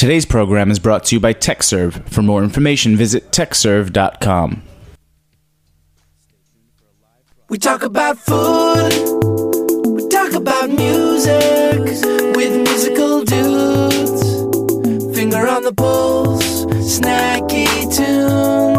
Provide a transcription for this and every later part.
Today's program is brought to you by TechServe. For more information, visit techserve.com. We talk about food, we talk about music, with musical dudes. Finger on the pulse, snacky tunes.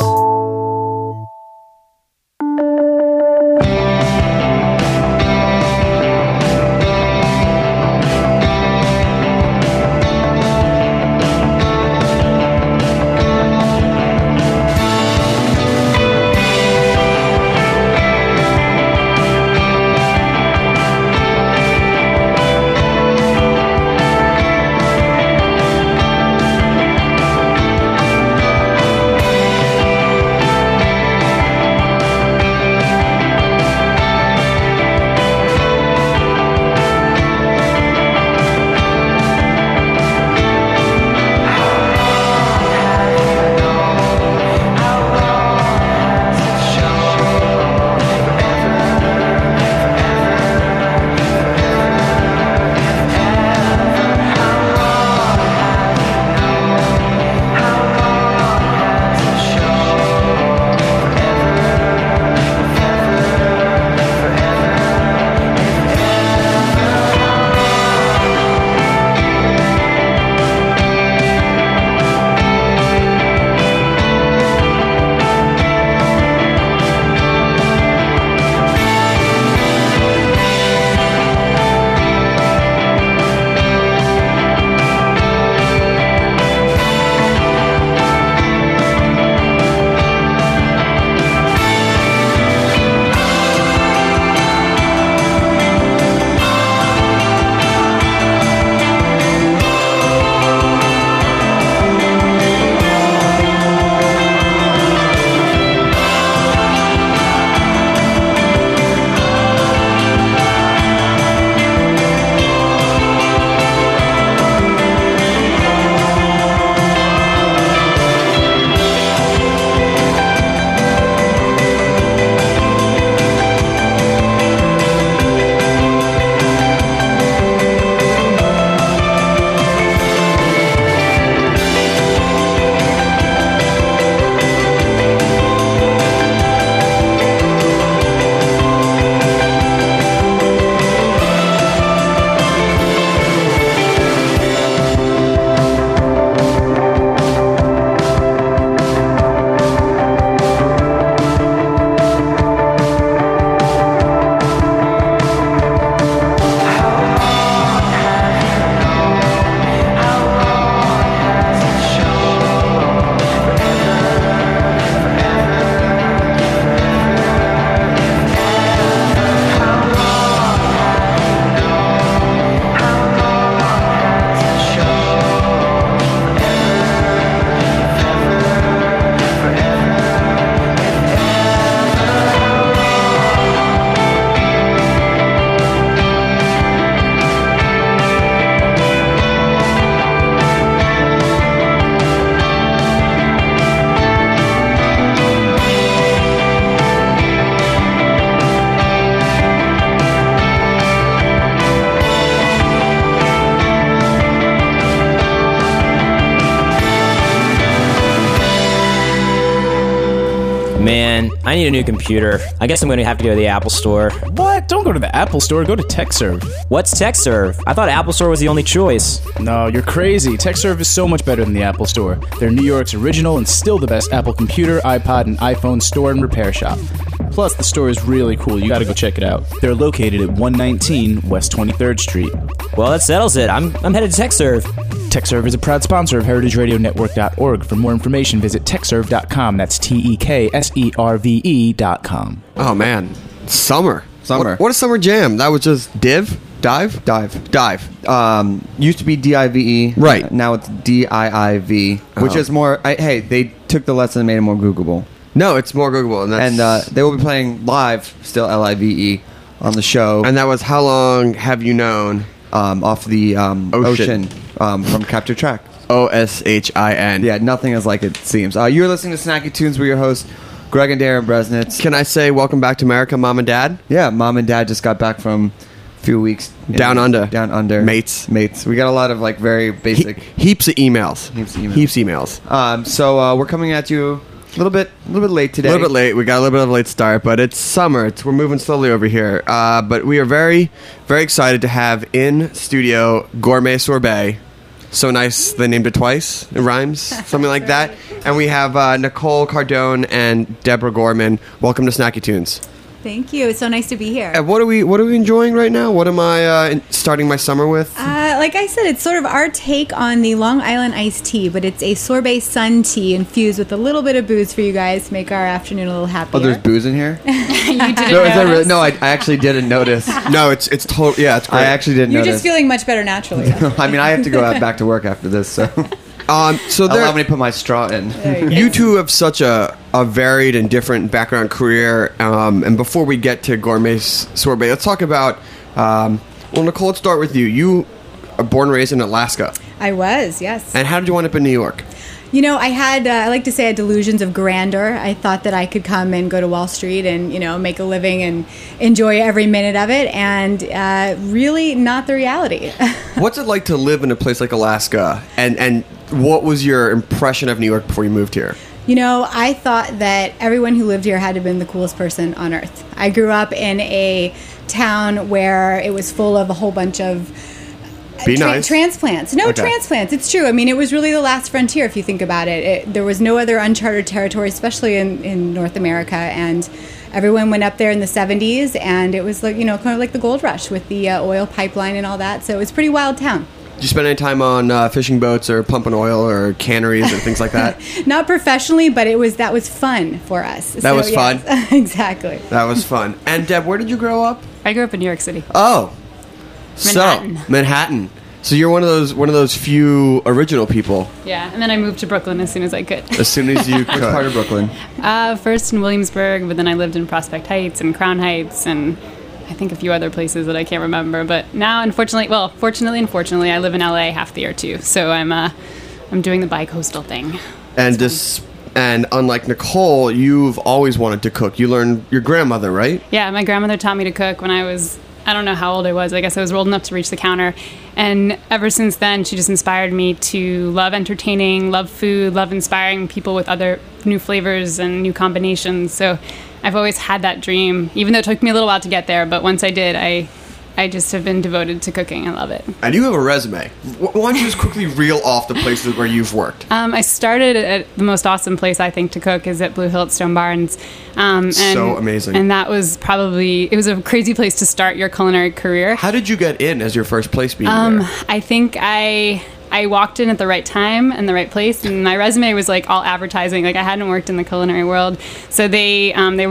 Man, I need a new computer. I guess I'm going to have to go to the Apple Store. What? Don't go to the Apple Store. Go to TechServe. What's TechServe? I thought Apple Store was the only choice. No, you're crazy. TechServe is so much better than the Apple Store. They're New York's original and still the best Apple computer, iPod, and iPhone store and repair shop. Plus, the store is really cool. You gotta go check it out. They're located at 119 West 23rd Street. Well, that settles it. I'm headed to TechServe. TechServe is a proud sponsor of HeritageRadioNetwork.org. For more information, visit techserve.com. That's TEKSERVE.com. Oh, man. Summer. What a summer jam. That was just Dive. Used to be DIVE. Right. Now it's DIIV, which is more... hey, they took the lesson and made it more Googleable. No, it's more Googleable. And they will be playing live, still LIVE, on the show. And that was How Long Have You Known? Off the Ocean from Capture Track. OSHIN. Yeah, nothing is like it seems. You're listening to Snacky Tunes. We're your hosts, Greg and Darren Bresnitz. Can I say welcome back to America, Mom and Dad? Yeah, Mom and Dad just got back from few weeks. Down under. Down under. Mates. We got a lot of like very basic. Heaps of emails. Heaps of emails. So we're coming at you a little bit late today. A little bit late. We got a little bit of a late start, but it's summer. We're moving slowly over here. But we are very, very excited to have in studio Gourmet Sorbet. So nice they named it twice. It rhymes, something like that. And we have Nicole Cardone and Deborah Gorman. Welcome to Snacky Tunes. Thank you. It's so nice to be here. And what are we enjoying right now? What am I starting my summer with? Like I said, it's sort of our take on the Long Island iced tea, but it's a sorbet sun tea infused with a little bit of booze for you guys to make our afternoon a little happier. Oh, there's booze in here? You didn't No, is that notice? really? No, I actually didn't notice. No, it's total. Yeah, it's great. I actually didn't You're notice. just feeling much better naturally. I mean, I have to go out back to work after this, so So allow me to put my straw in. you two have such a varied and different background career. And before we get to Gourmet Sorbet, let's talk about. Well, Nicole, let's start with you. You are born and raised in Alaska. I was, yes. And how did you wind up in New York? You know, I had, I like to say, I had delusions of grandeur. I thought that I could come and go to Wall Street and, you know, make a living and enjoy every minute of it. And really not the reality. What's it like to live in a place like Alaska? And what was your impression of New York before you moved here? You know, I thought that everyone who lived here had to have been the coolest person on earth. I grew up in a town where it was full of a whole bunch of transplants. No, Okay. transplants. It's true. I mean, it was really the last frontier, if you think about it. There was no other uncharted territory, especially in North America. And everyone went up there in the 70s, and it was like, you know, kind of like the gold rush with the oil pipeline and all that. So it was a pretty wild town. Did you spend any time on fishing boats or pumping oil or canneries or things like that? Not professionally, but that was fun for us. That was fun? Exactly. That was fun. And Deb, where did you grow up? I grew up in New York City. Oh, Manhattan. So Manhattan. So you're one of those few original people. Yeah, and then I moved to Brooklyn as soon as I could. As soon as you Which part of Brooklyn? First in Williamsburg, but then I lived in Prospect Heights and Crown Heights and I think a few other places that I can't remember. But now, fortunately, unfortunately, I live in LA half the year too. So I'm doing the bi-coastal thing. And unlike Nicole, you've always wanted to cook. You learned your grandmother, right? Yeah, my grandmother taught me to cook when I don't know how old I was. I guess I was old enough to reach the counter. And ever since then, she just inspired me to love entertaining, love food, love inspiring people with other new flavors and new combinations. So I've always had that dream, even though it took me a little while to get there. But once I did, I just have been devoted to cooking. I love it. And you have a resume. Why don't you just quickly reel off the places where you've worked? I started at the most awesome place, I think, to cook is at Blue Hill at Stone Barns. So amazing. And that was it was a crazy place to start your culinary career. How did you get in as your first place being there? I think I walked in at the right time and the right place, and my resume was like all advertising. Like I hadn't worked in the culinary world, so they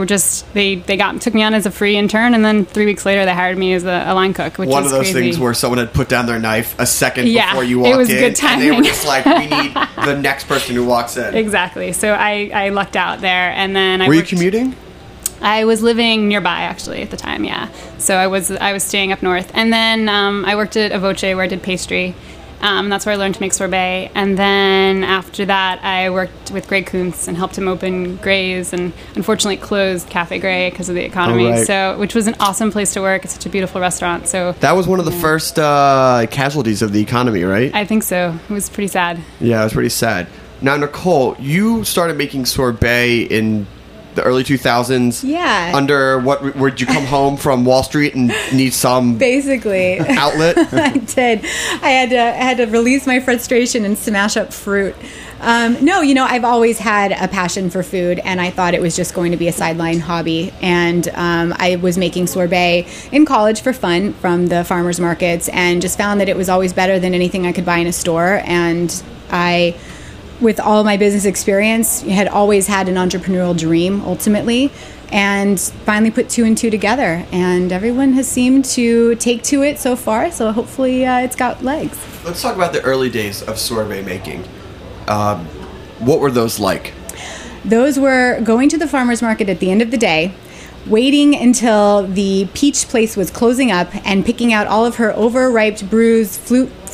took me on as a free intern, and then 3 weeks later they hired me as a line cook. Which One is of those crazy. things where someone had put down their knife a second Yeah, before you walked in, it was good and they were timing. just like, "We need the next person who walks in." Exactly. So I lucked out there, and then I Were you worked- commuting? I was living nearby actually at the time, yeah. So I was staying up north, and then I worked at Avoce where I did pastry. That's where I learned to make sorbet. And then after that, I worked with Greg Kuntz and helped him open Gray's, and unfortunately closed Cafe Gray because of the economy. Oh, right. So, which was an awesome place to work. It's such a beautiful restaurant. So That was one of the first casualties of the economy, right? I think so. It was pretty sad. Yeah, it was pretty sad. Now, Nicole, you started making sorbet in the early 2000s. Yeah. Under what? Would you come home from Wall Street and need some Basically. outlet? I did. I had to release my frustration and smash up fruit. No, you know, I've always had a passion for food, and I thought it was just going to be a sideline hobby. And I was making sorbet in college for fun from the farmers markets, and just found that it was always better than anything I could buy in a store. And I, with all my business experience, had always had an entrepreneurial dream ultimately, and finally put two and two together, and everyone has seemed to take to it so far, so hopefully it's got legs. Let's talk about the early days of sorbet making. What were those like? Those were going to the farmer's market at the end of the day, waiting until the peach place was closing up, and picking out all of her overripe, bruised,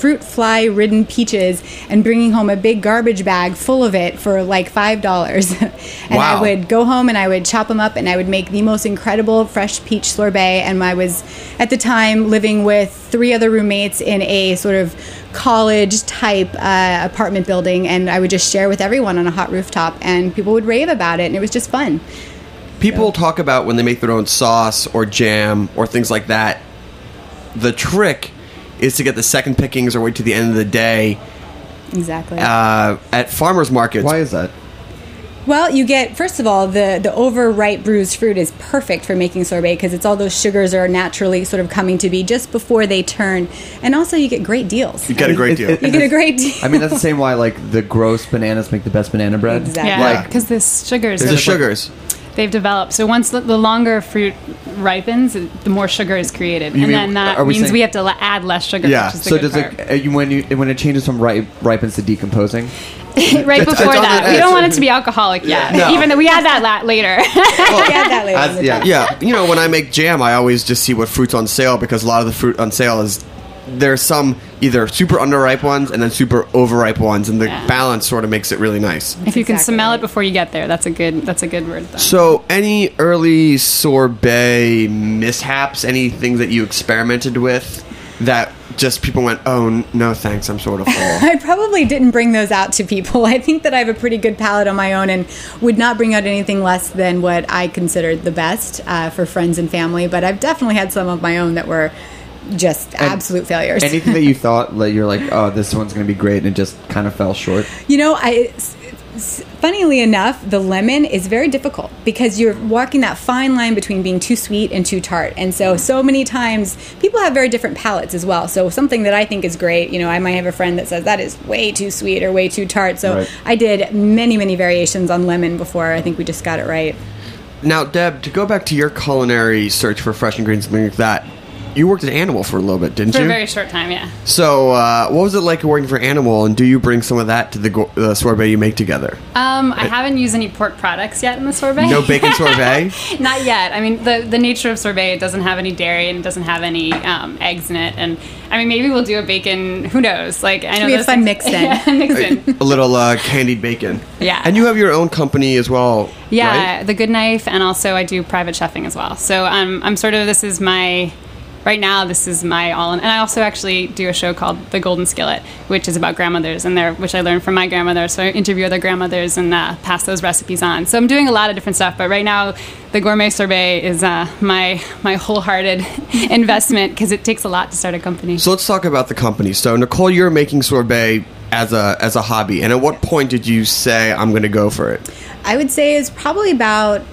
fruit fly ridden peaches and bringing home a big garbage bag full of it for like $5. And Wow. I would go home and I would chop them up and I would make the most incredible fresh peach sorbet. And I was at the time living with 3 other roommates in a sort of college type apartment building, and I would just share with everyone on a hot rooftop, and people would rave about it, and it was just fun. People talk about when they make their own sauce or jam or things like that, the trick is to get the second pickings or wait to the end of the day Exactly. at farmers markets. Why is that? Well, you get, first of all, the overripe bruised fruit is perfect for making sorbet because it's all those sugars are naturally sort of coming to be just before they turn. And also you get great deals. You get a great deal. You get a great deal. I mean, that's the same why like the gross bananas make the best banana bread. Exactly. Yeah, because the sugars There's the sugars. they've developed. So once the longer fruit ripens, the more sugar is created, You and mean- then that are we means saying- we have to add less sugar. Yeah. Which is the So good does part. it when it changes from ripens to decomposing? right before on that? the We don't edge. want it to be alcoholic yet, No. even though we add that later. We add that later in the day. Yeah, you know, when I make jam, I always just see what fruit's on sale because a lot of the fruit on sale is there's some either super underripe ones and then super overripe ones, and the Yeah. balance sort of makes it really nice. If you can exactly smell right. it before you get there, that's a good word. Though. So, any early sorbet mishaps? Anything that you experimented with that just people went, "Oh no, thanks, I'm sort of full." I probably didn't bring those out to people. I think that I have a pretty good palate on my own and would not bring out anything less than what I considered the best for friends and family. But I've definitely had some of my own that were just absolute failures. Anything that you thought like you're like, oh, this one's going to be great, and it just kind of fell short. You know, funnily enough, the lemon is very difficult because you're walking that fine line between being too sweet and too tart. And so many times people have very different palates as well. So something that I think is great, you know, I might have a friend that says that is way too sweet or way too tart. So Right. I did many, many variations on lemon before I think we just got it right. Now, Deb, to go back to your culinary search for fresh ingredients and things like that, you worked at Animal for a little bit, didn't For you? a very short time, yeah. So, what was it like working for Animal, and do you bring some of that to the sorbet you make together? I haven't used any pork products yet in the sorbet. No bacon sorbet? Not yet. I mean, the nature of sorbet, it doesn't have any dairy and it doesn't have any eggs in it. And I mean, maybe we'll do a bacon. Who knows? Like, I know be a those fun things- mix-in. Yeah, mix-in. A little candied bacon. Yeah. And you have your own company as well, Yeah, right? The Good Knife, and also I do private chefing as well. So I'm sort of, this is my all in. And I also actually do a show called The Golden Skillet, which is about grandmothers, and which I learned from my grandmother. So I interview other grandmothers and pass those recipes on. So I'm doing a lot of different stuff. But right now, the gourmet sorbet is my wholehearted investment because it takes a lot to start a company. So let's talk about the company. So, Nicole, you're making sorbet as a hobby, and at what point did you say, I'm going to go for it? I would say it's probably about,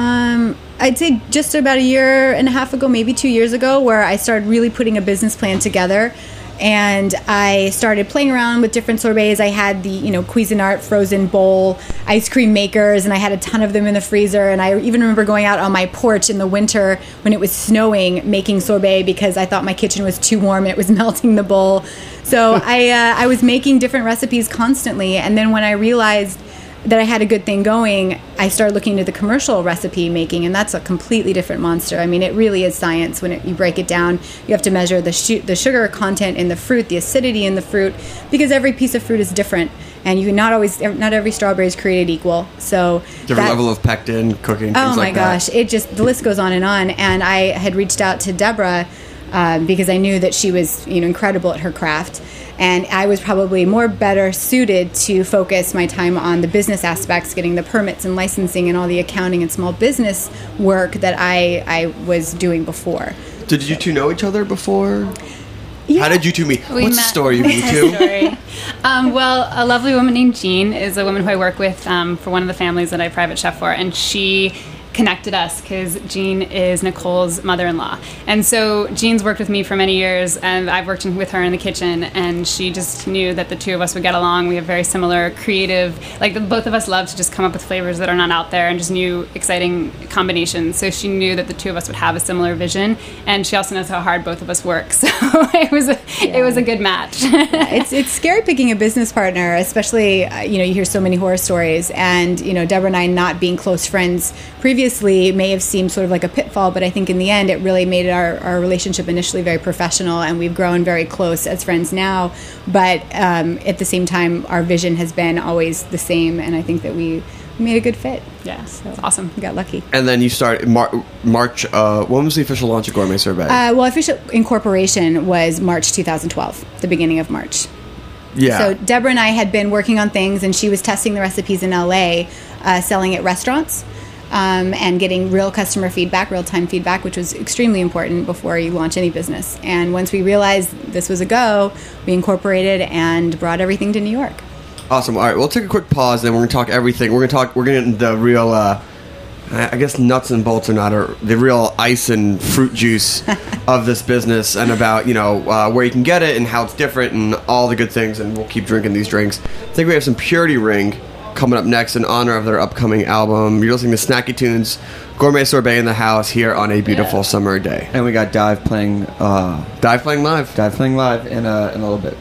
I'd say just about a year and a half ago, maybe 2 years ago, where I started really putting a business plan together. And I started playing around with different sorbets. I had the, Cuisinart frozen bowl ice cream makers, and I had a ton of them in the freezer. And I even remember going out on my porch in the winter when it was snowing, making sorbet because I thought my kitchen was too warm and it was melting the bowl. So I was making different recipes constantly. And then when I realized that I had a good thing going, I started looking into the commercial recipe making, and that's a completely different monster. I mean, it really is science when you break it down. You have to measure the sugar content in the fruit, the acidity in the fruit, because every piece of fruit is different, and not every strawberry is created equal. So Different level of pectin, cooking, things oh my like that. gosh, the list goes on. And I had reached out to Deborah because I knew that she was incredible at her craft. And I was probably better suited to focus my time on the business aspects, getting the permits and licensing and all the accounting and small business work that I was doing before. Did you two know each other before? Yeah. How did you two meet? We What's the met- story of you two? Story. Well, a lovely woman named Jean is a woman who I work with for one of the families that I private chef for, and she connected us because Jean is Nicole's mother-in-law. And so Jean's worked with me for many years, and I've worked with her in the kitchen, and she just knew that the two of us would get along. We have very similar creative, both of us love to just come up with flavors that are not out there and just new, exciting combinations. So she knew that the two of us would have a similar vision, and she also knows how hard both of us work. So it was a good match. It's scary picking a business partner, especially you hear so many horror stories, and Deborah and I not being close friends previously previously may have seemed sort of like a pitfall, but I think in the end it really made our relationship initially very professional, and we've grown very close as friends now. But at the same time, our vision has been always the same, and I think that we made a good fit. Yeah, so that's awesome. We got lucky. And then you start March. When was the official launch of Gourmet Sorbet? Well, official incorporation was March 2012, the beginning of March. Yeah. So Deborah and I had been working on things, and she was testing the recipes in LA, selling at restaurants, and getting real customer feedback, real-time feedback, which was extremely important before you launch any business. And once we realized this was a go, we incorporated and brought everything to New York. Awesome. All right, we'll take a quick pause, then we're going to talk everything. We're going to get into the real, I guess nuts and bolts are not the real ice and fruit juice of this business, and about, where you can get it and how it's different and all the good things, and we'll keep drinking these drinks. I think we have some Purity Ring coming up next in honor of their upcoming album. You're listening to Snacky Tunes, Gourmet Sorbet in the house here on a beautiful summer day. And we got Dive playing live. Dive playing live in a little bit.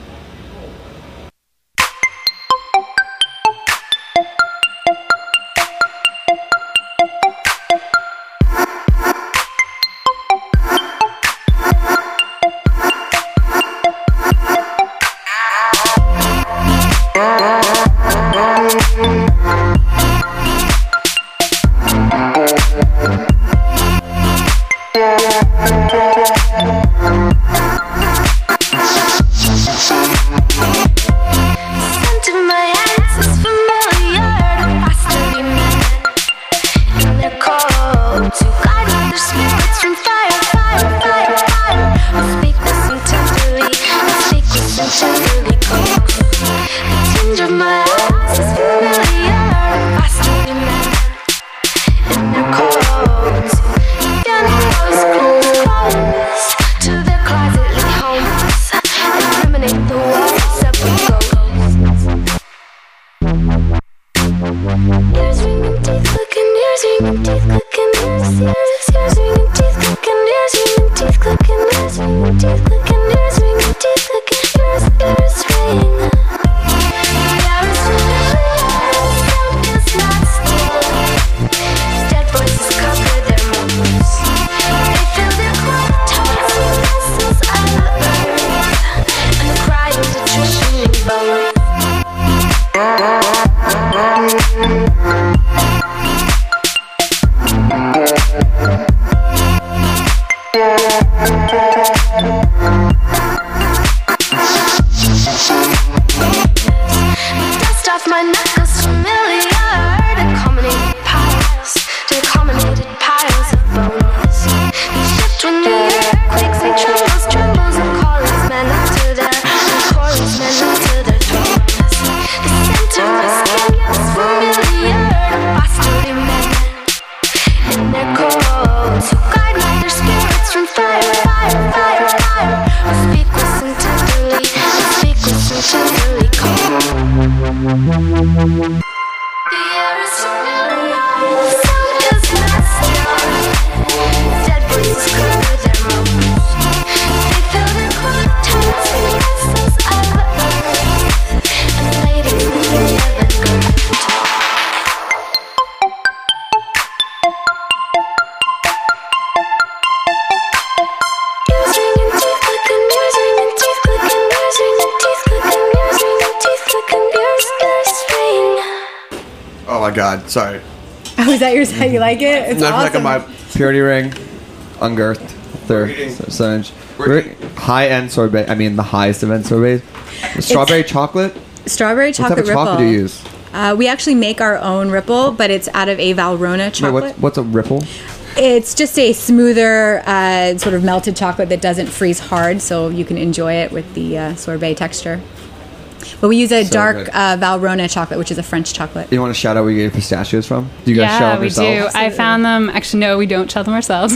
God, sorry. Oh, is that yours? How you like it? It's awesome. My Purity Ring, Ungirth, third percentage. High-end sorbet. I mean, the highest of end sorbets. Strawberry chocolate. Strawberry chocolate ripple. What type of chocolate do you use? We actually make our own ripple, but it's out of a Valrhona chocolate. Wait, what's a ripple? It's just a smoother, sort of melted chocolate that doesn't freeze hard, so you can enjoy it with the sorbet texture. But we use a dark Valrhona chocolate, which is a French chocolate. You want to shout out where you get your pistachios from? Do you guys shell them yourselves? Yeah, we do. Absolutely. I found them. Actually, no, we don't shell them ourselves.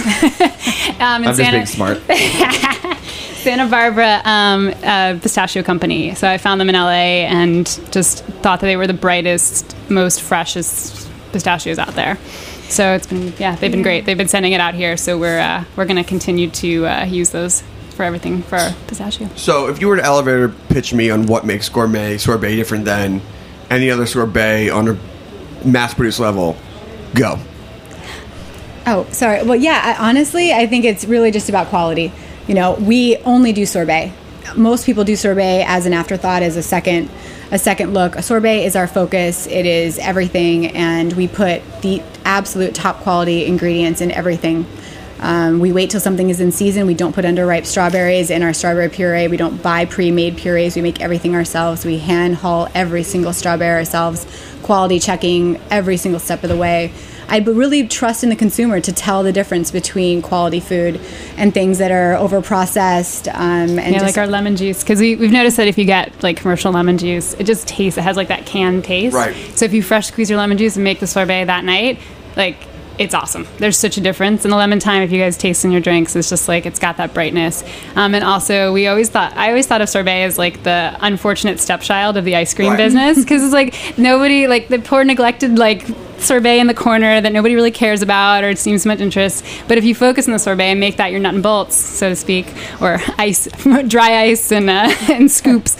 I'm just being smart. Santa Barbara pistachio company. So I found them in LA and just thought that they were the brightest, most freshest pistachios out there. So it's been, they've been great. They've been sending it out here, so we're going to continue to use those for everything for our pistachio. So if you were to elevator pitch me on what makes Gourmet Sorbet different than any other sorbet on a mass-produced level, go. Oh, sorry. Well, yeah, honestly, I think it's really just about quality. You know, we only do sorbet. Most people do sorbet as an afterthought, as a second look. A sorbet is our focus. It is everything, and we put the absolute top quality ingredients in everything. We wait till something is in season. We don't put underripe strawberries in our strawberry puree. We don't buy pre-made purees. We make everything ourselves. We hand hull every single strawberry ourselves, quality checking every single step of the way. I really trust in the consumer to tell the difference between quality food and things that are over-processed. Like our lemon juice, because we've noticed that if you get like commercial lemon juice, it just tastes, it has like that canned taste. Right. So if you fresh squeeze your lemon juice and make the sorbet that night, like, it's awesome. There's such a difference. And the lemon thyme, if you guys taste in your drinks, it's just like, it's got that brightness. And also, I always thought of sorbet as like the unfortunate stepchild of the ice cream business, because it's like nobody, like the poor neglected like sorbet in the corner that nobody really cares about or seems much interest. But if you focus on the sorbet and make that your nut and bolts, so to speak, or ice, dry ice and scoops,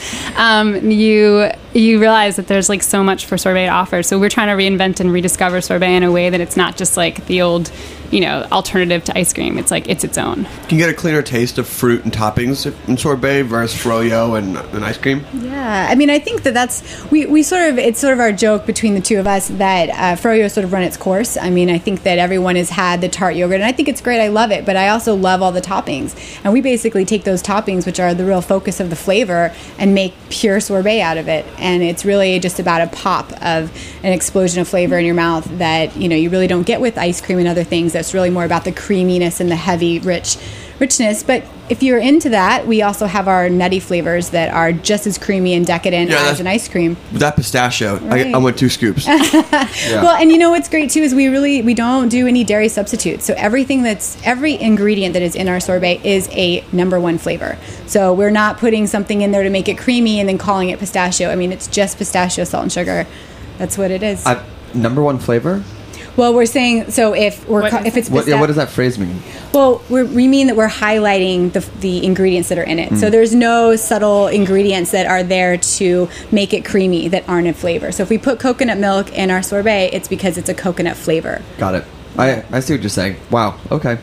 you realize that there's like so much for sorbet to offer. So we're trying to reinvent and rediscover sorbet in a way that it's not just like the old, alternative to ice cream. It's like it's its own. Can you get a cleaner taste of fruit and toppings in sorbet versus froyo and ice cream? Yeah, I mean, I think that's it's sort of our joke between the two of us that froyo sort of run its course. I mean, I think that everyone has had the tart yogurt, and I think it's great. I love it, but I also love all the toppings, and we basically take those toppings, which are the real focus of the flavor, and make pure sorbet out of it. And it's really just about a pop of an explosion of flavor in your mouth that you really don't get with ice cream and other things. That's really more about the creaminess and the heavy richness. But if you're into that, we also have our nutty flavors that are just as creamy and decadent as an ice cream. That pistachio, Right. I want 2 scoops. Well, and what's great too is we don't do any dairy substitutes. So every ingredient that is in our sorbet is a number one flavor. So we're not putting something in there to make it creamy and then calling it pistachio. I mean, it's just pistachio, salt, and sugar. That's what it is. Number one flavor? Well, we're saying, so if it's What does that phrase mean? Well, we mean that we're highlighting the ingredients that are in it. So there's no subtle ingredients that are there to make it creamy that aren't in flavor. So if we put coconut milk in our sorbet, it's because it's a coconut flavor. Got it. I see what you're saying. Wow. Okay.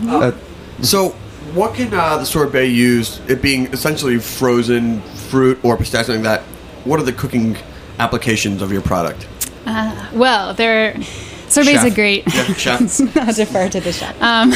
So what can the sorbet use, it being essentially frozen fruit or pistachio like that? What are the cooking applications of your product? Sorbet's Chef. a great... Chef. I'll defer to the chef.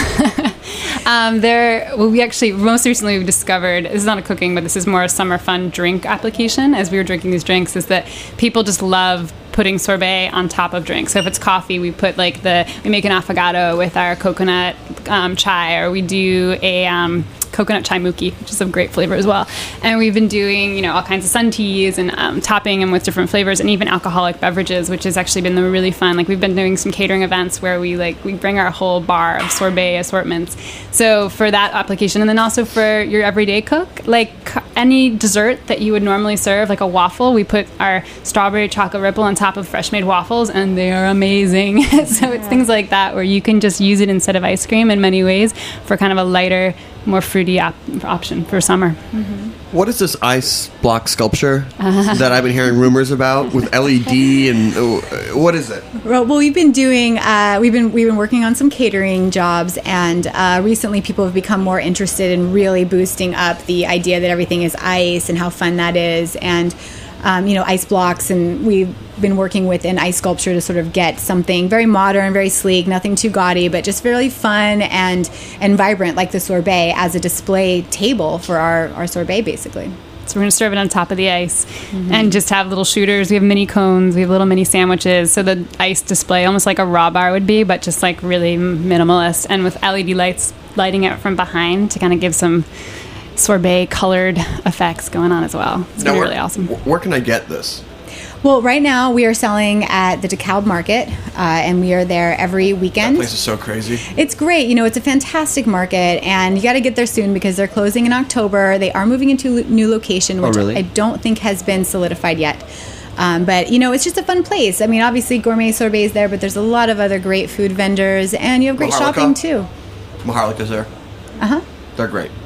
Most recently we've discovered, this is not a cooking, but this is more a summer fun drink application as we were drinking these drinks, is that people just love putting sorbet on top of drinks. So if it's coffee, we put we make an affogato with our coconut chai, or we do a coconut chai muki, which is a great flavor as well. And we've been doing, all kinds of sun teas and topping them with different flavors, and even alcoholic beverages, which has actually been really fun. Like we've been doing some catering events where we bring our whole bar of sorbet assortments. So for that application, and then also for your everyday cook, like any dessert that you would normally serve, like a waffle, we put our strawberry chocolate ripple on top of fresh made waffles, and they are amazing. So it's things like that where you can just use it instead of ice cream in many ways for kind of a lighter, more fruity option for summer. What is this ice block sculpture that I've been hearing rumors about with LED and what is it? Well, we've been doing we've been working on some catering jobs, and recently people have become more interested in really boosting up the idea that everything is ice and how fun that is, and ice blocks, and we've been working with an ice sculpture to sort of get something very modern, very sleek, nothing too gaudy, but just really fun and vibrant, like the sorbet, as a display table for our sorbet, basically. So we're going to serve it on top of the ice and just have little shooters. We have mini cones. We have little mini sandwiches. So the ice display, almost like a raw bar would be, but just like really minimalist, and with LED lights lighting it from behind to kind of give some sorbet colored effects going on as well. It's going to be really awesome. Where can I get this? Well, right now we are selling at the DeKalb Market, and we are there every weekend. That place is so crazy. It's great. It's a fantastic market, and you got to get there soon because they're closing in October. They are moving into a new location, which really? I don't think has been solidified yet. But, it's just a fun place. I mean, obviously Gourmet Sorbet is there, but there's a lot of other great food vendors, and you have great shopping, too. Maharlika's there. Uh-huh. They're great.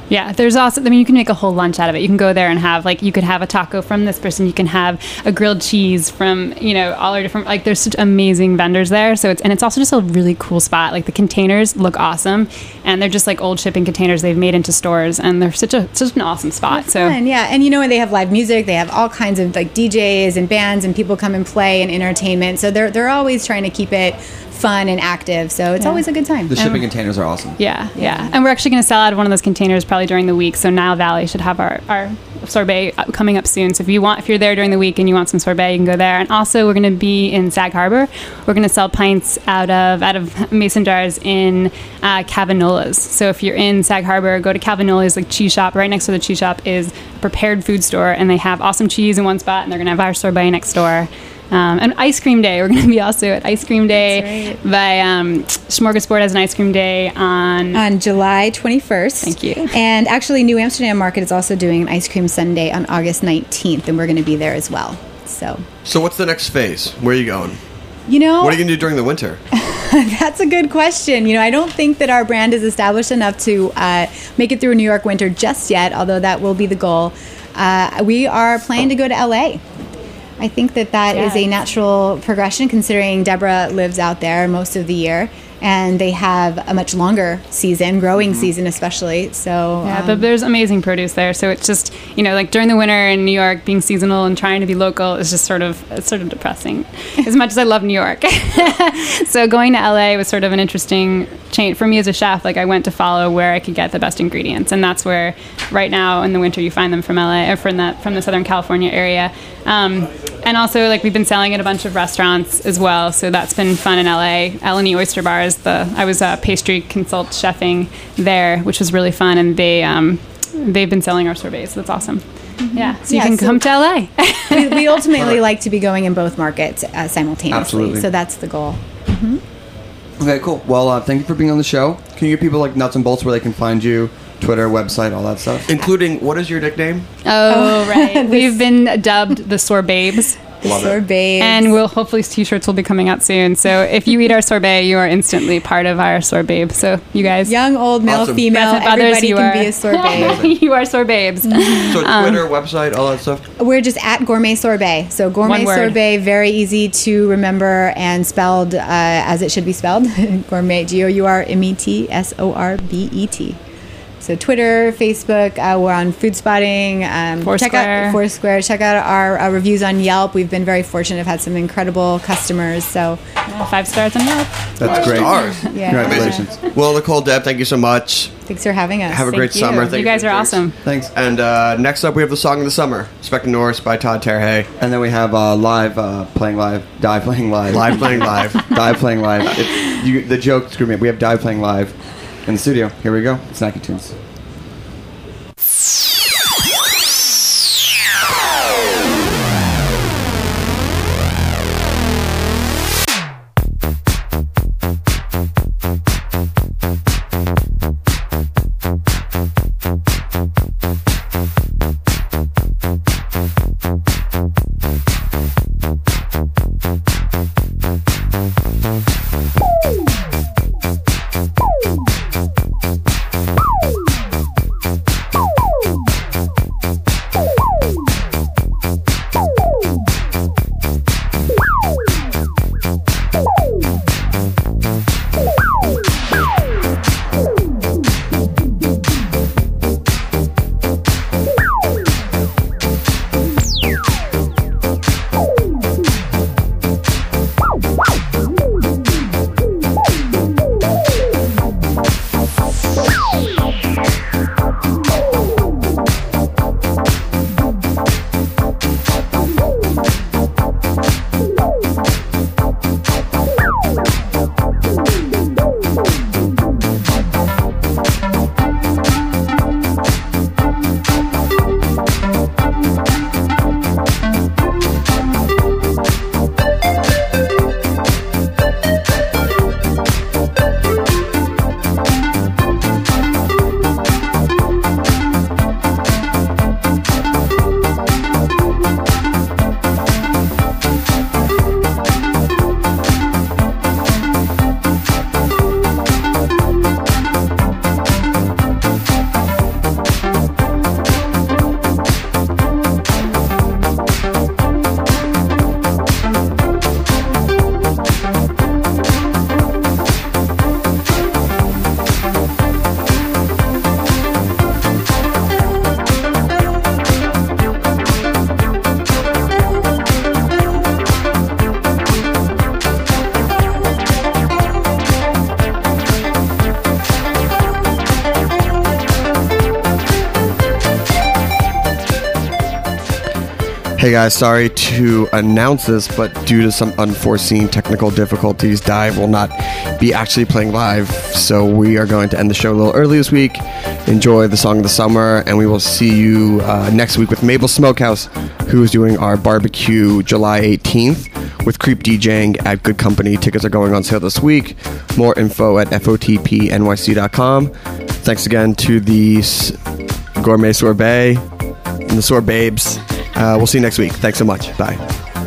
Yeah, there's also, you can make a whole lunch out of it. You can go there and have, you could have a taco from this person. You can have a grilled cheese from, all our different, there's such amazing vendors there. So it's also just a really cool spot. The containers look awesome, and they're just old shipping containers they've made into stores, and they're such an awesome spot. So fun, yeah. And and they have live music. They have all kinds of DJs and bands, and people come and play and entertainment. So they're always trying to keep it fun and active, so it's always a good time. The shipping containers are awesome. Yeah. And we're actually going to sell out of one of those containers probably during the week. So Nile Valley should have our sorbet coming up soon. So if you're there during the week and you want some sorbet, you can go there. And also, we're going to be in Sag Harbor. We're going to sell pints out of mason jars in Cavanola's. So if you're in Sag Harbor, go to Cavanola's cheese shop. Right next to the cheese shop is a prepared food store, and they have awesome cheese in one spot, and they're going to have our sorbet next door. And Ice Cream Day. We're going to be also at Ice Cream Day by Smorgasbord has an ice cream day on July 21st. Thank you. And actually, New Amsterdam Market is also doing an Ice Cream Sunday on August 19th, and we're going to be there as well. So what's the next phase? Where are you going? What are you going to do during the winter? That's a good question. I don't think that our brand is established enough to make it through a New York winter just yet, although that will be the goal. We are planning to go to LA. I think that is a natural progression, considering Deborah lives out there most of the year, and they have a much longer season, growing season especially. So but there's amazing produce there. So it's just during the winter in New York, being seasonal and trying to be local is just sort of depressing. As much as I love New York, so going to LA was sort of an interesting change for me as a chef. I went to follow where I could get the best ingredients, and that's where right now in the winter you find them from LA or from the Southern California area. And also, we've been selling at a bunch of restaurants as well, so that's been fun in LA. Eleni Oyster Bar is I was a pastry consult chefing there, which was really fun, and they've been selling our sorbets, so that's awesome. Yeah, so you can come to LA. we ultimately like to be going in both markets simultaneously. Absolutely. So that's the goal. Okay, cool. Well, thank you for being on the show. Can you give people nuts and bolts where they can find you? Twitter, website, all that stuff. Including, what is your nickname? Oh, right. We've been dubbed the Sorbabes. Sorbets. And hopefully t-shirts will be coming out soon. So if you eat our sorbet, you are instantly part of our Sorbabe. So you guys, young, old, male, awesome. female, everybody can be a sorbet. You are Sorbabes. So Twitter, website, all that stuff? We're just at Gourmet Sorbet. So Gourmet Sorbet, very easy to remember and spelled as it should be spelled. Gourmet, GOURMET, So Twitter, Facebook, we're on Food Spotting. Foursquare. Check out Foursquare. Check out our reviews on Yelp. We've been very fortunate. Have had some incredible customers. So 5 stars on Yelp. That's great. Stars. Yeah. Congratulations. Well, Nicole, Deb, thank you so much. Thanks for having us. Have a great summer. Thank You guys are awesome. Thanks. And next up, we have the Song of the Summer, Spectre Norris by Todd Terhay. And then we have playing live, Die playing live. Live playing live. Die playing live. The joke screwed me up. We have Die playing live in the studio. Here we go. Snacky Tunes. Hey guys, sorry to announce this, but due to some unforeseen technical difficulties, Dive will not be actually playing live, so we are going to end the show a little early this week. Enjoy the song of the summer, and we will see you next week with Mabel Smokehouse, who is doing our barbecue July 18th with Creep DJing at Good Company. Tickets are going on sale this week. More info at FOTPNYC.com. Thanks again to the Gourmet Sorbet and the Sorbabes. We'll see you next week. Thanks so much. Bye.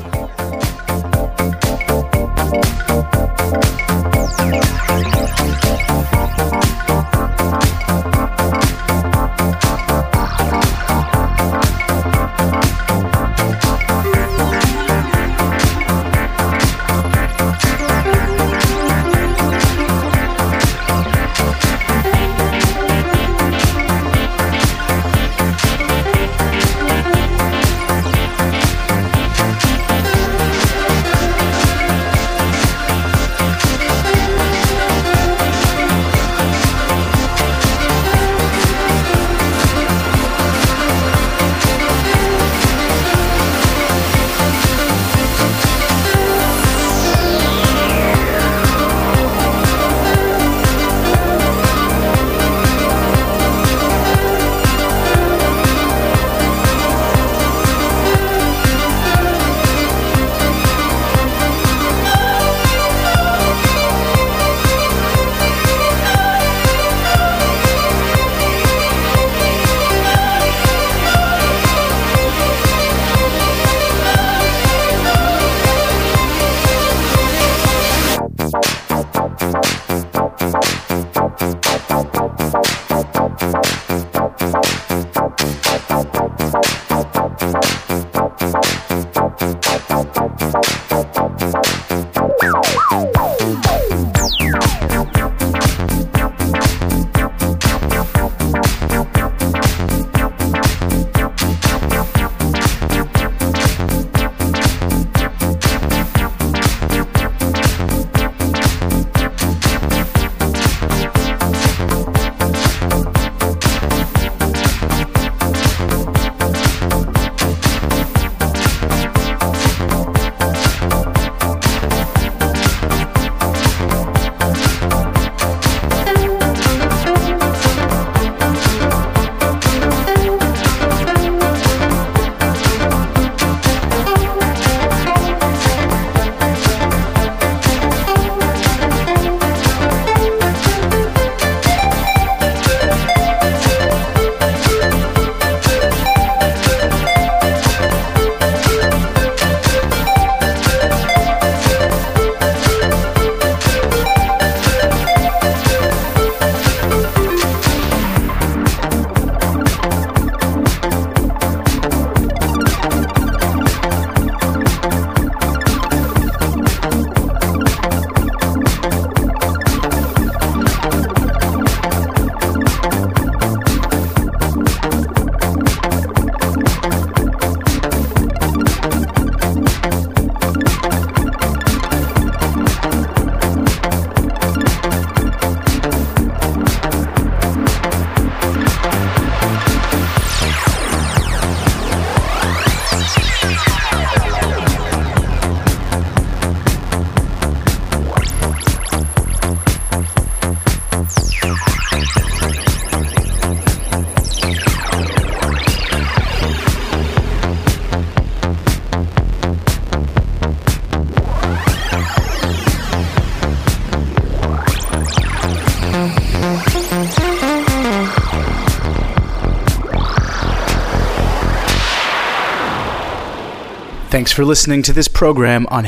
Thanks for listening to this program on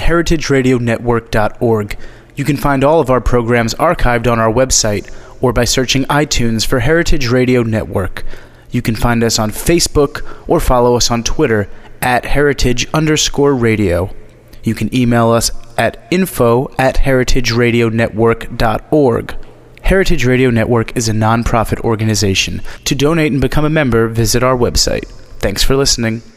heritageradionetwork.org. You can find all of our programs archived on our website or by searching iTunes for Heritage Radio Network. You can find us on Facebook or follow us on Twitter at heritage_radio. You can email us at info@heritageradionetwork.org. Heritage Radio Network is a non-profit organization. To donate and become a member, visit our website. Thanks for listening.